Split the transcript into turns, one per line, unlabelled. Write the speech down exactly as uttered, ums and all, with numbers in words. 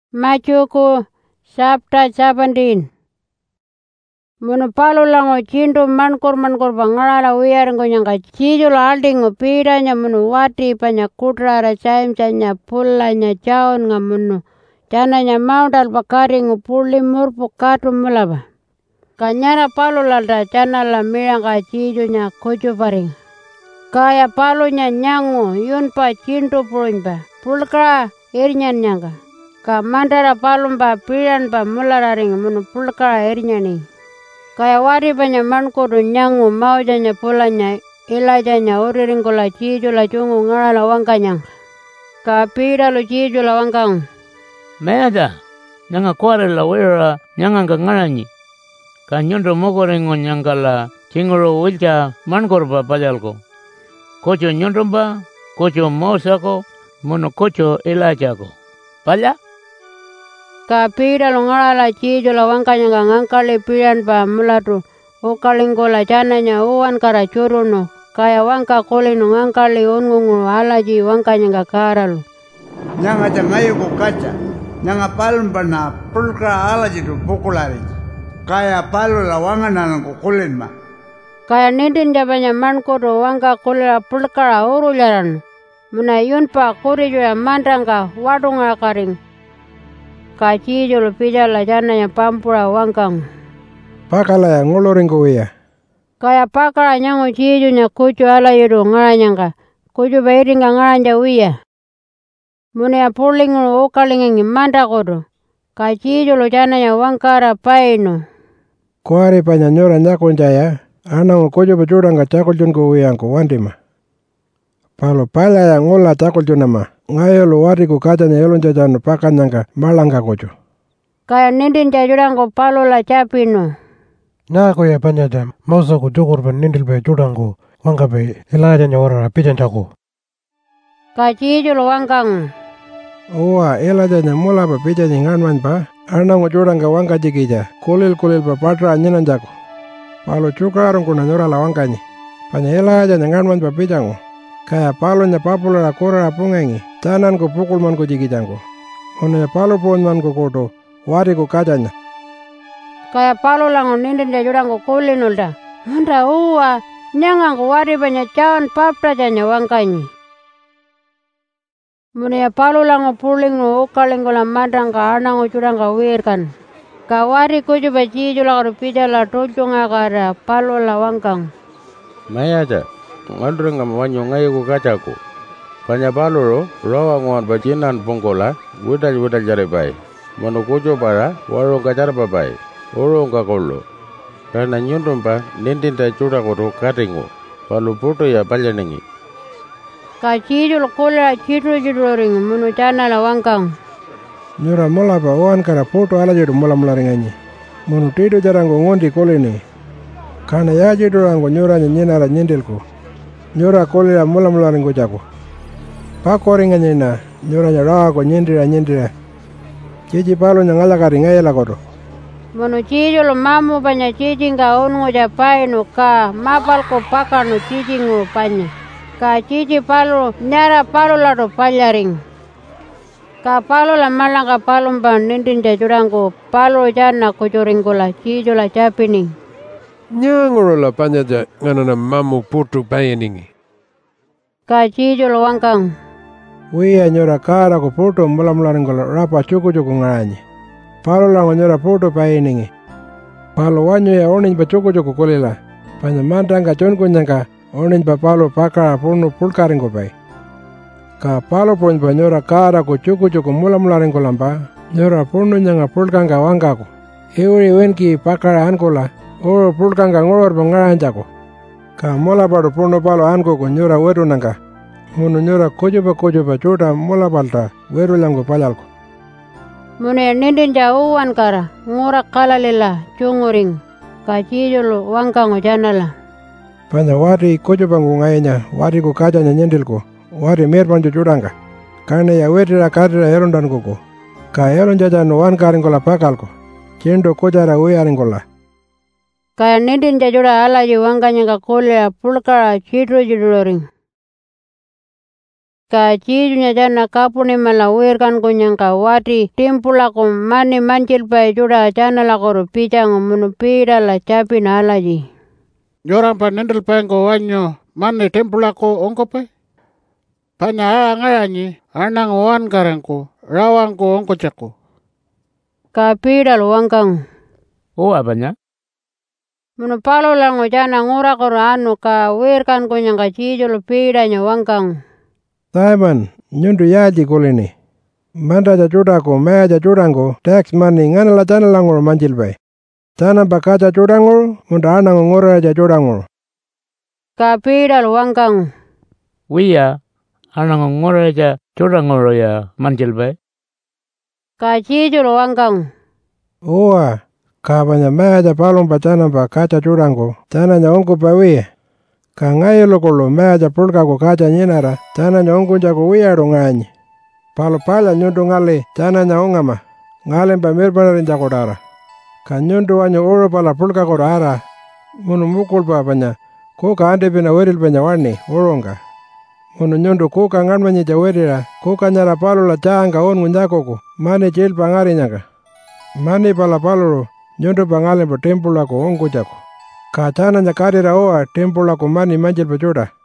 Machuku chapter seventeen. Munu palulango chindu mankur mankur pangarala wiyaringo nyangka chijulu aldingo pidanya munu wati panya kutrara chaimchanya pullanya chaun nga munu chananya maudal pakaringo pulli murpu katu mulaba. Kanyara palulalta chanala miranga chijunya kuchuparing. Kaya palunya nyangu yunpa chindu purinpa pulkara irnyan nyangka. Ka mandara palumpa piranpa mulararing munu pulkara irnyani. Kaya wari panya mankudu nyangu maujanya pulanya ilajanya uriringkula chijula chungu ngarala wangkanyang. Ka pidalu chijula wangkang.
Mayada, nyanga kuarela wira nyanga ngaranyi. Ka nyundo mokoringo nyangkala chinguro wilcha mankurpa pajalko. Kocho nyundomba, kocho mosako, munu kocho ilajako. Pala?
Ka pidalu ngarala chijula wangkanya nga ngangkali piranpa mulatu ukalingkola chananya uwan kara churuno. Kaya wangka kulino ngangkali ungungu alaji wangkanya nga karalu.
Nyanga jangayo ko kaca. Nyanga palumpa na pulkra alaji tu pukulari. Kaya palu lawangan na ko kulin ma.
Kaya nindin jabanya mankudu wangka kulira pulkara urularan. Muna yunpa kurijuya mandangka wadunga karing. Ka chijulu pijala chananya pampura wangkang.
Pakala ya ngoloringo wiya.
Kaya pakala nyangu chijunya kuchu ala yudu ngaranyangka. Kuchu bairinga ngaranja wiya. Muna ya pulingu ukalingengi mandakodu. Ka chijulu chananya wangkara painu.
Kuari panya nyora nyakunjaya. Anangu kuchu bachuranga chakuljunko wiyangku wandima. Palo pala ya ngola chakuljunama. Ngayolo wari ku kacanya yolon jajanu pakanyangka malangka kucu.
Kaya nindin jajurango palula capino.
Nako ya panyada mausa ku jokurban nindil be jurango wangka be ilajanya warara pijanjaku.
Ka chijulu wangkang.
Owa ilajanya mula pa pijanyi nganman pa. Anangu juranga wangka jikija. Kulil kulil pa patra anyananjaku. Palo cukarong kuna nyorala wangkanyi. Panya ilajanya nganman pa pijangu. Kaya palunya papula kura pungengi. Tanan ko pukul man ko jikijangko. Ono ya palu pon man ko koto. Wari ko kacanya.
Kaya palu lango nindin jajurango kulinulda. Manda uwa. Nyangango wari banyak cawan paptajanya wangkanyi. Muna ya palu lango pulingu ukalinggola madangka anango curangka wirkan. Ka wari kuju bachijula karo pijala tujunga kara palu la wangkang.
Mayada. Ngaduranga mawanyo ngayo ko kacaku. Panya baluro rawa ngon bacinan pungkola budal budal jare bai. Manu kujo para warung kacar babai. Urung kakolo. Karena nyundum pa nindin ta cura koto katingo. Palu puto ya palyanengi.
Ka chijul kula chitu jiduring munu chana la wangkang.
Nyura mola pa wan kara puto ala jidu mola mola ringanyi. Munu tidu jarango ngondi kolini. Kana ya jidu rango nyura nyina la nyindilku. Nyura kolira mula mula ringo jago. Pakoringa nyina nyura nyarawa ko nyindira nyindira. Chichi palo nyangala kari ngayela koto.
Munu chijulu mamu panya chichinga ungu japainu ka mapal ko pakanu chichingu panya. Ka chichi palo nyara palo lado palyaring. Ka palo la malanga palumba nindin jajurango palo jana kuchuringula chijula chapining.
Nyangorola panyaja nganana mamu putu bayaningi.
Ka chijulu wangkang.
Wiya nyora kara ko putu mula mula ringola rapa chuku chuku ngaranyi. Palo lango nyora putu bayaningi. Palo wanyo ya onin pa chuku chuku kulila. Panya mandanga chonku nyangka onin pa palo pakara punu pulka ringo bay. Ka palo pon pa nyora kara ko chuku chuku mula mula ringola mpa. Nyora punu nyanga pulka nga wangkaku. Iuri wenki pakara ankola. Oro pulkanga ngor bangaranjako. Ka mola paro puno palo anko ko nyura weru nanga. Munu nyura kojoba kojoba chuta mola palta weru lango palalko.
Mune nindin jauwan kara ngura kalalila chunguring. Ka chijulu wangkango janala.
Panya wari kojoba ngungayanya wari ko kajanya nyendilko. Wari merpanjo churanga. Kane ya wetira kadira erundan koko. Ka erun jajano wan karingola pakalko. Chendo kojara uyaringola.
Kaya nindin jajura alaji wangkanya ka kulira pulkara chitu jiduloring. Ka Jesunya jana kapunimala wirkan kunyangka wati timpulaku mani manchilpai juda janalakuru pijangu munu pidala chapina alaji.
Nyorampa nendel pengo wanyo mani timpulaku ongkopai. Panya ngayanyi anang wan karangku rawangku ongkocaku.
Ka pidal wangkang.
Oh apanya?
Munu palulangu jana ngurakuru anu ka wirkan kunyangka Jesu pidanya wangkang.
Simon, nyundu yaji kulini. Mandaja judaku meaja judangu tax money nganala janalanguru manjilpai. Janamba kaca judanguru munda anangu nguraja judanguru.
Ka pidal wangkang.
Wiya anangu nguraja judanguru ya manjilpai.
Ka Jesu wangkang.
Oa, kabanya meaja palumpa janamba kaca judangu jananya ongkupa wiya. Ka ngayelo kulu meaja pulkaku kaca nyinara jananya ongkunjaku wiyaru nganyi. Palu pala nyundu ngali jananya ongama ngalimpa mirpanarin jakudara. Ka nyundu wanyu uru pala pulkaku ara munu mukulpa panya kuka andipina wirilpanya wani urunga. Munu nyundu kuka nganmanyi jawirira kuka nyara palula jaanga ungu nyakuku mani jilpa ngarinyanga. Mani pala palulu nyundu pa ngalimpa timpulaku ongkujaku. Ka jananya karira oa timpulaku mani manjilpa juda.